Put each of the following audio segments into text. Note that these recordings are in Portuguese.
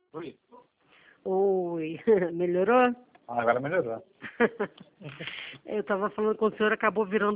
Oi. Oi, melhorou? Agora melhorou. Eu estava falando com o senhor, acabou virando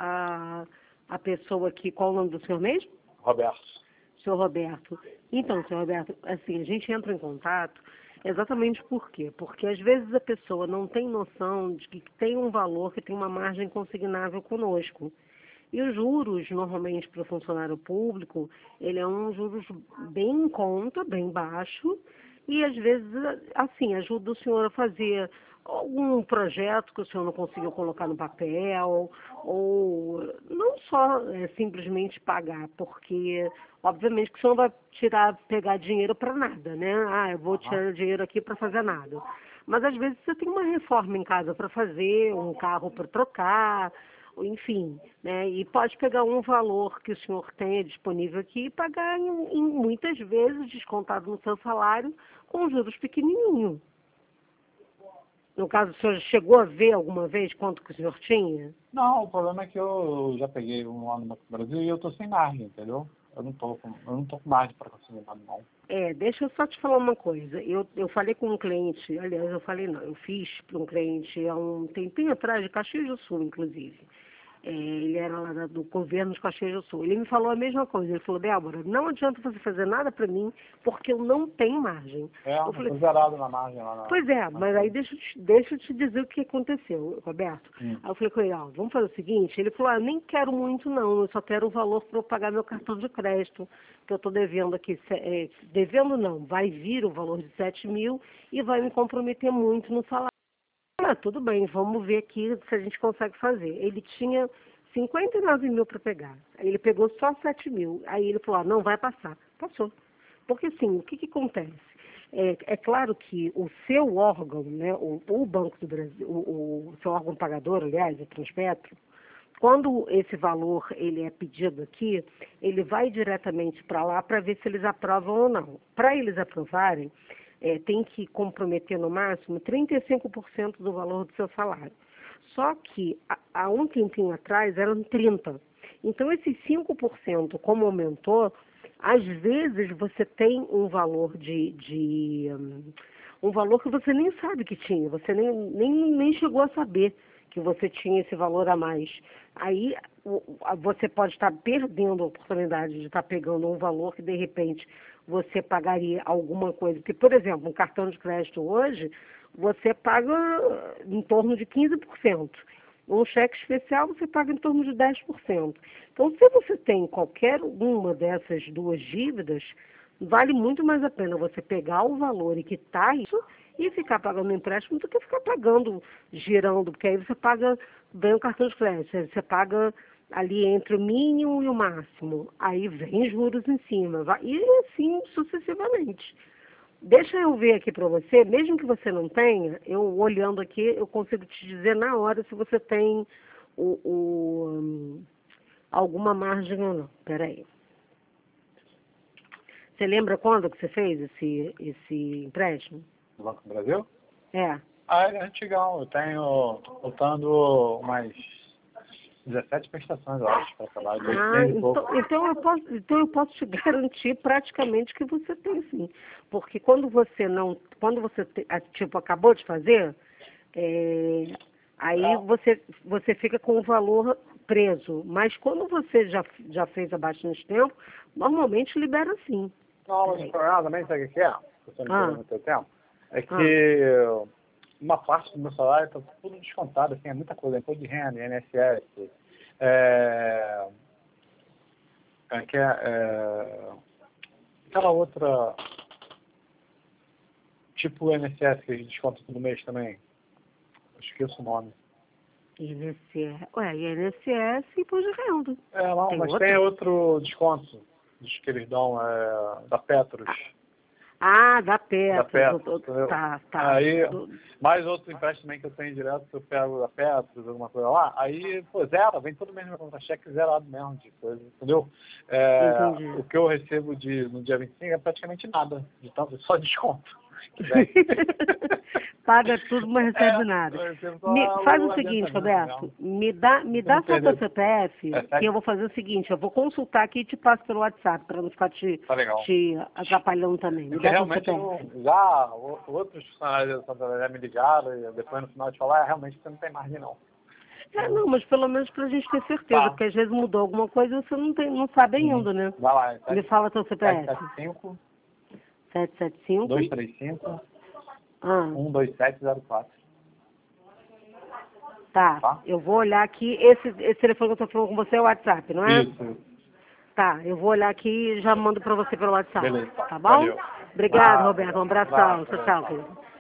a pessoa aqui. Qual o nome do senhor mesmo? Roberto. Senhor Roberto. Então, senhor Roberto, assim, a gente entra em contato exatamente por quê? Porque às vezes a pessoa não tem noção de que tem um valor, que tem uma margem consignável conosco. E os juros, normalmente, para o funcionário público, ele é um juros bem em conta, bem baixo, e às vezes, assim, ajuda o senhor a fazer algum projeto que o senhor não conseguiu colocar no papel, ou não só simplesmente pagar, porque, obviamente, que o senhor não vai pegar dinheiro para nada, né? Ah, eu vou tirar dinheiro aqui para fazer nada. Mas às vezes você tem uma reforma em casa para fazer, um carro para trocar, enfim, né? E pode pegar um valor que o senhor tenha disponível aqui e pagar em muitas vezes descontado no seu salário com juros pequenininho. No caso, o senhor chegou a ver alguma vez quanto que o senhor tinha? Não, o problema é que eu já peguei um ano no Brasil e eu tô sem margem, entendeu? Eu não tô com margem para conseguir nada, não. Deixa eu só te falar uma coisa. Eu falei com um cliente, aliás, eu falei não, eu fiz para um cliente há um tempinho atrás, de Caxias do Sul, inclusive. Ele era lá do governo de Caxias do Sul. Ele me falou a mesma coisa. Ele falou, Débora, não adianta você fazer nada para mim, porque eu não tenho margem. Eu falei, tô zerado na margem lá na... pois é, mas aí deixa eu te dizer o que aconteceu, Roberto. Aí eu falei com ele, vamos fazer o seguinte, ele falou, nem quero muito não, eu só quero o valor para eu pagar meu cartão de crédito, que eu estou devendo aqui, devendo não, vai vir o valor de 7 mil e vai me comprometer muito no salário. Tudo bem, vamos ver aqui se a gente consegue fazer. Ele tinha 59 mil para pegar. Aí ele pegou só 7 mil. Aí ele falou, não vai passar. Passou. Porque assim, o que acontece? É claro que o seu órgão, né, o Banco do Brasil, o seu órgão pagador, aliás, o Transpetro, quando esse valor ele é pedido aqui, ele vai diretamente para lá para ver se eles aprovam ou não. Para eles aprovarem, tem que comprometer no máximo 35% do valor do seu salário. Só que há um tempinho atrás eram 30%. Então esses 5%, como aumentou, às vezes você tem um valor um valor que você nem sabe que tinha, você nem chegou a saber que você tinha esse valor a mais. Aí você pode estar perdendo a oportunidade de estar pegando um valor que de repente você pagaria alguma coisa. Porque, por exemplo, um cartão de crédito hoje, você paga em torno de 15%. Um cheque especial você paga em torno de 10%. Então, se você tem qualquer uma dessas duas dívidas, vale muito mais a pena você pegar o valor e quitar isso e ficar pagando empréstimo do que ficar pagando, girando, porque aí você paga bem o cartão de crédito, aí você paga ali entre o mínimo e o máximo, aí vem juros em cima, e assim sucessivamente. Deixa eu ver aqui para você, mesmo que você não tenha, eu olhando aqui, eu consigo te dizer na hora se você tem alguma margem ou não. Peraí. Você lembra quando que você fez esse empréstimo? No Banco do Brasil? É. Ele é antigão. Eu tenho faltando umas 17 prestações, eu acho, para acabar. Então eu posso te garantir praticamente que você tem sim. Porque quando você tipo, acabou de fazer, aí você fica com o valor preso. Mas quando você já fez há bastante tempo, normalmente libera sim. Não, mas o problema também, sabe o que é? Você não perdeu muito tempo. É que uma parte do meu salário está tudo descontado, assim, é muita coisa, imposto de renda, INSS, aquela outra, tipo o INSS que a gente desconta todo mês também. Eu esqueço o nome. INSS e imposto de renda. Tem outro desconto que eles dão, da Petros. Da Petros. Tá. Aí, mais outro empréstimo também que eu tenho direto, que eu pego da Petros, alguma coisa lá, aí, zero, vem todo mês no meu contra-cheque zerado mesmo de coisa, entendeu? O que eu recebo no dia 25 é praticamente nada, de tanto, só desconto. que vem. Paga tudo, mas recebe nada. Faz o seguinte, Roberto, me dá só teu CPF, que eu vou fazer o seguinte, eu vou consultar aqui e te passo pelo WhatsApp, para não ficar te atrapalhando também. Me dá teu CPF. Já outros funcionários da Santander já me ligaram e depois no final de falar, realmente você não tem margem não. Não, mas pelo menos pra gente ter certeza, porque às vezes mudou alguma coisa e você não sabe ainda, né? Vai lá, Me fala teu CPF. 775 235 12704. Tá, eu vou olhar aqui, esse telefone que eu tô falando com você é o WhatsApp, não é? Isso. Tá, eu vou olhar aqui e já mando pra você pelo WhatsApp. Beleza, tá bom? valeu. Obrigado, Roberto, um abração. Tchau, tchau.